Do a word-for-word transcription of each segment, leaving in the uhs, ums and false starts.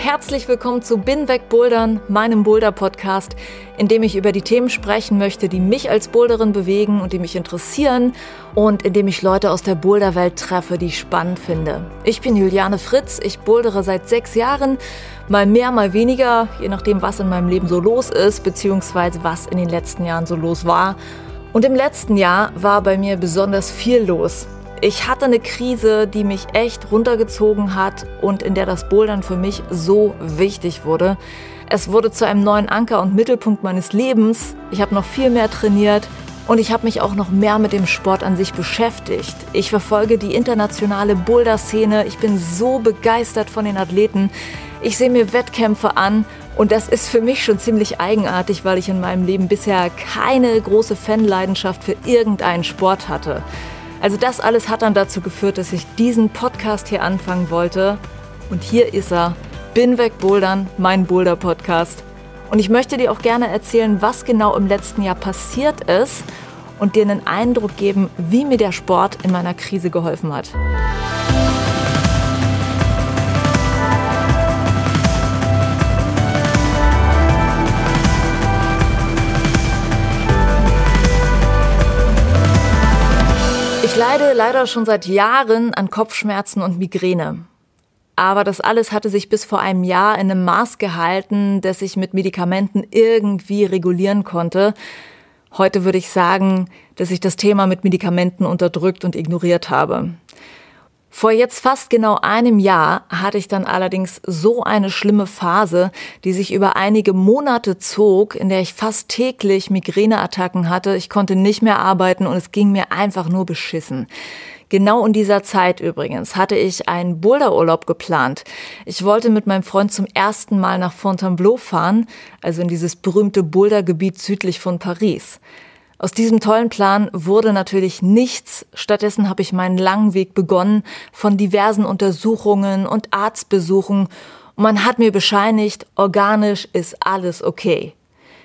Herzlich willkommen zu Bin weg Bouldern, meinem Boulder-Podcast, in dem ich über die Themen sprechen möchte, die mich als Boulderin bewegen und die mich interessieren und in dem ich Leute aus der Boulderwelt treffe, die ich spannend finde. Ich bin Juliane Fritz, ich bouldere seit sechs Jahren, mal mehr, mal weniger, je nachdem, was in meinem Leben so los ist, beziehungsweise was in den letzten Jahren so los war. Und im letzten Jahr war bei mir besonders viel los. Ich hatte eine Krise, die mich echt runtergezogen hat und in der das Bouldern für mich so wichtig wurde. Es wurde zu einem neuen Anker und Mittelpunkt meines Lebens. Ich habe noch viel mehr trainiert und ich habe mich auch noch mehr mit dem Sport an sich beschäftigt. Ich verfolge die internationale Boulder-Szene. Ich bin so begeistert von den Athleten. Ich sehe mir Wettkämpfe an und das ist für mich schon ziemlich eigenartig, weil ich in meinem Leben bisher keine große Fanleidenschaft für irgendeinen Sport hatte. Also das alles hat dann dazu geführt, dass ich diesen Podcast hier anfangen wollte. Und hier ist er, Bin weg Bouldern, mein Boulder-Podcast. Und ich möchte dir auch gerne erzählen, was genau im letzten Jahr passiert ist und dir einen Eindruck geben, wie mir der Sport in meiner Krise geholfen hat. Ich leide leider schon seit Jahren an Kopfschmerzen und Migräne. Aber das alles hatte sich bis vor einem Jahr in einem Maß gehalten, das ich mit Medikamenten irgendwie regulieren konnte. Heute würde ich sagen, dass ich das Thema mit Medikamenten unterdrückt und ignoriert habe. Vor jetzt fast genau einem Jahr hatte ich dann allerdings so eine schlimme Phase, die sich über einige Monate zog, in der ich fast täglich Migräneattacken hatte. Ich konnte nicht mehr arbeiten und es ging mir einfach nur beschissen. Genau in dieser Zeit übrigens hatte ich einen Boulderurlaub geplant. Ich wollte mit meinem Freund zum ersten Mal nach Fontainebleau fahren, also in dieses berühmte Bouldergebiet südlich von Paris. Aus diesem tollen Plan wurde natürlich nichts. Stattdessen habe ich meinen langen Weg begonnen von diversen Untersuchungen und Arztbesuchen. Und man hat mir bescheinigt, organisch ist alles okay.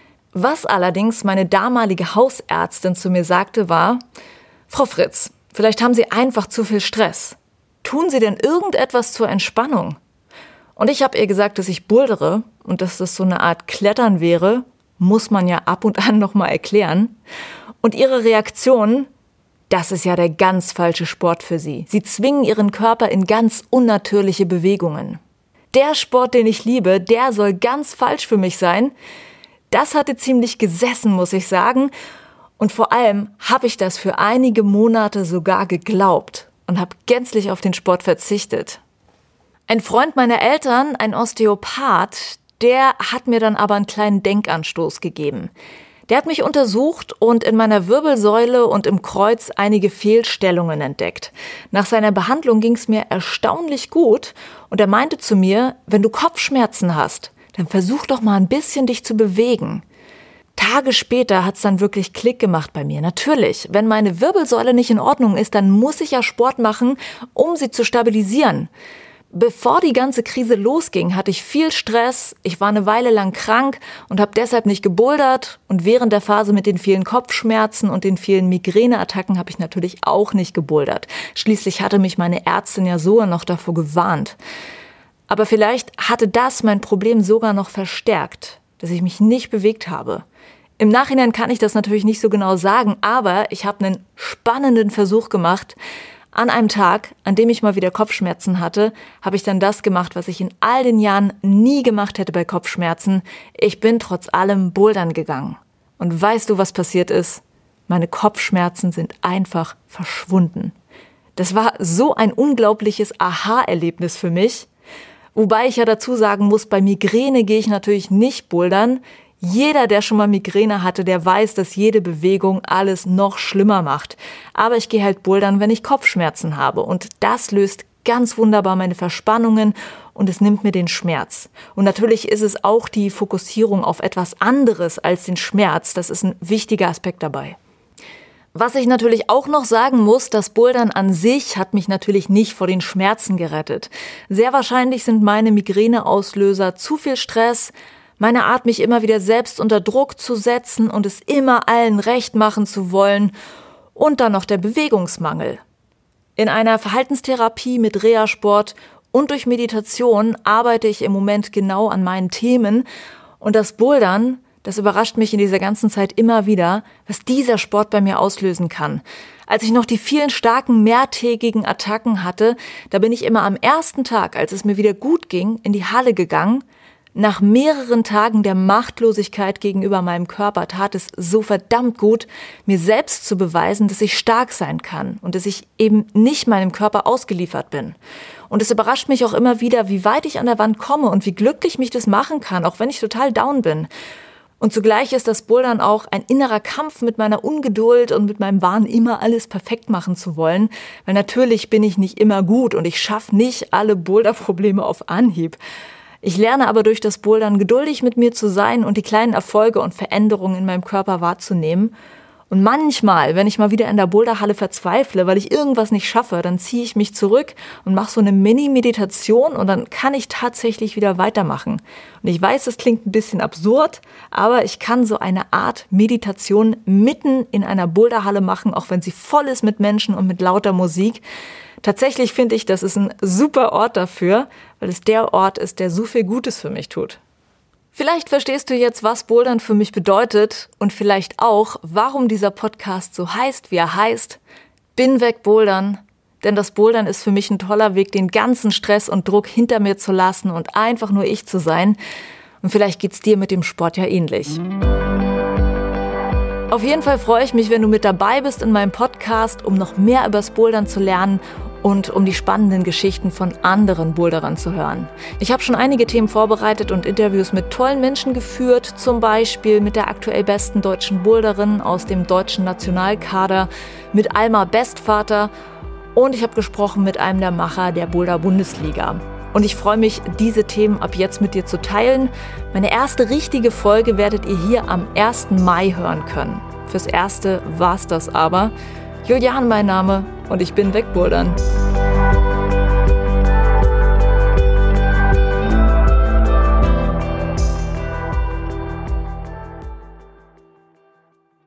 Was allerdings meine damalige Hausärztin zu mir sagte war: Frau Fritz, vielleicht haben Sie einfach zu viel Stress. Tun Sie denn irgendetwas zur Entspannung? Und ich habe ihr gesagt, dass ich bouldere und dass das so eine Art Klettern wäre. Muss man ja ab und an nochmal erklären. Und ihre Reaktion: Das ist ja der ganz falsche Sport für Sie. Sie zwingen Ihren Körper in ganz unnatürliche Bewegungen. Der Sport, den ich liebe, der soll ganz falsch für mich sein. Das hatte ziemlich gesessen, muss ich sagen. Und vor allem habe ich das für einige Monate sogar geglaubt und habe gänzlich auf den Sport verzichtet. Ein Freund meiner Eltern, ein Osteopath, der hat mir dann aber einen kleinen Denkanstoß gegeben. Der hat mich untersucht und in meiner Wirbelsäule und im Kreuz einige Fehlstellungen entdeckt. Nach seiner Behandlung ging es mir erstaunlich gut und er meinte zu mir: Wenn du Kopfschmerzen hast, dann versuch doch mal ein bisschen dich zu bewegen. Tage später hat es dann wirklich Klick gemacht bei mir. Natürlich, wenn meine Wirbelsäule nicht in Ordnung ist, dann muss ich ja Sport machen, um sie zu stabilisieren. Bevor die ganze Krise losging, hatte ich viel Stress, ich war eine Weile lang krank und habe deshalb nicht gebouldert. Und während der Phase mit den vielen Kopfschmerzen und den vielen Migräneattacken habe ich natürlich auch nicht gebouldert. Schließlich hatte mich meine Ärztin ja sogar noch davor gewarnt. Aber vielleicht hatte das mein Problem sogar noch verstärkt, dass ich mich nicht bewegt habe. Im Nachhinein kann ich das natürlich nicht so genau sagen, aber ich habe einen spannenden Versuch gemacht. An einem Tag, an dem ich mal wieder Kopfschmerzen hatte, habe ich dann das gemacht, was ich in all den Jahren nie gemacht hätte bei Kopfschmerzen. Ich bin trotz allem bouldern gegangen. Und weißt du, was passiert ist? Meine Kopfschmerzen sind einfach verschwunden. Das war so ein unglaubliches Aha-Erlebnis für mich. Wobei ich ja dazu sagen muss, bei Migräne gehe ich natürlich nicht bouldern. Jeder, der schon mal Migräne hatte, der weiß, dass jede Bewegung alles noch schlimmer macht. Aber ich gehe halt bouldern, wenn ich Kopfschmerzen habe. Und das löst ganz wunderbar meine Verspannungen und es nimmt mir den Schmerz. Und natürlich ist es auch die Fokussierung auf etwas anderes als den Schmerz. Das ist ein wichtiger Aspekt dabei. Was ich natürlich auch noch sagen muss, das Bouldern an sich hat mich natürlich nicht vor den Schmerzen gerettet. Sehr wahrscheinlich sind meine Migräneauslöser zu viel Stress, meine Art, mich immer wieder selbst unter Druck zu setzen und es immer allen recht machen zu wollen und dann noch der Bewegungsmangel. In einer Verhaltenstherapie mit Reha-Sport und durch Meditation arbeite ich im Moment genau an meinen Themen. Und das Bouldern, das überrascht mich in dieser ganzen Zeit immer wieder, was dieser Sport bei mir auslösen kann. Als ich noch die vielen starken mehrtägigen Attacken hatte, da bin ich immer am ersten Tag, als es mir wieder gut ging, in die Halle gegangen. Nach mehreren Tagen der Machtlosigkeit gegenüber meinem Körper tat es so verdammt gut, mir selbst zu beweisen, dass ich stark sein kann und dass ich eben nicht meinem Körper ausgeliefert bin. Und es überrascht mich auch immer wieder, wie weit ich an der Wand komme und wie glücklich mich das machen kann, auch wenn ich total down bin. Und zugleich ist das Bouldern auch ein innerer Kampf mit meiner Ungeduld und mit meinem Wahn, immer alles perfekt machen zu wollen. Weil natürlich bin ich nicht immer gut und ich schaffe nicht alle Boulder-Probleme auf Anhieb. Ich lerne aber durch das Bouldern geduldig mit mir zu sein und die kleinen Erfolge und Veränderungen in meinem Körper wahrzunehmen. Und manchmal, wenn ich mal wieder in der Boulderhalle verzweifle, weil ich irgendwas nicht schaffe, dann ziehe ich mich zurück und mache so eine Mini-Meditation und dann kann ich tatsächlich wieder weitermachen. Und ich weiß, das klingt ein bisschen absurd, aber ich kann so eine Art Meditation mitten in einer Boulderhalle machen, auch wenn sie voll ist mit Menschen und mit lauter Musik. Tatsächlich finde ich, das ist ein super Ort dafür, weil es der Ort ist, der so viel Gutes für mich tut. Vielleicht verstehst du jetzt, was Bouldern für mich bedeutet und vielleicht auch, warum dieser Podcast so heißt, wie er heißt. Bin weg Bouldern, denn das Bouldern ist für mich ein toller Weg, den ganzen Stress und Druck hinter mir zu lassen und einfach nur ich zu sein. Und vielleicht geht's dir mit dem Sport ja ähnlich. Auf jeden Fall freue ich mich, wenn du mit dabei bist in meinem Podcast, um noch mehr übers Bouldern zu lernen und um die spannenden Geschichten von anderen Boulderern zu hören. Ich habe schon einige Themen vorbereitet und Interviews mit tollen Menschen geführt, zum Beispiel mit der aktuell besten deutschen Boulderin aus dem deutschen Nationalkader, mit Alma Bestvater, und ich habe gesprochen mit einem der Macher der Boulder-Bundesliga. Und ich freue mich, diese Themen ab jetzt mit dir zu teilen. Meine erste richtige Folge werdet ihr hier am ersten Mai hören können. Fürs Erste war's das aber. Julian mein Name und ich bin wegbouldern.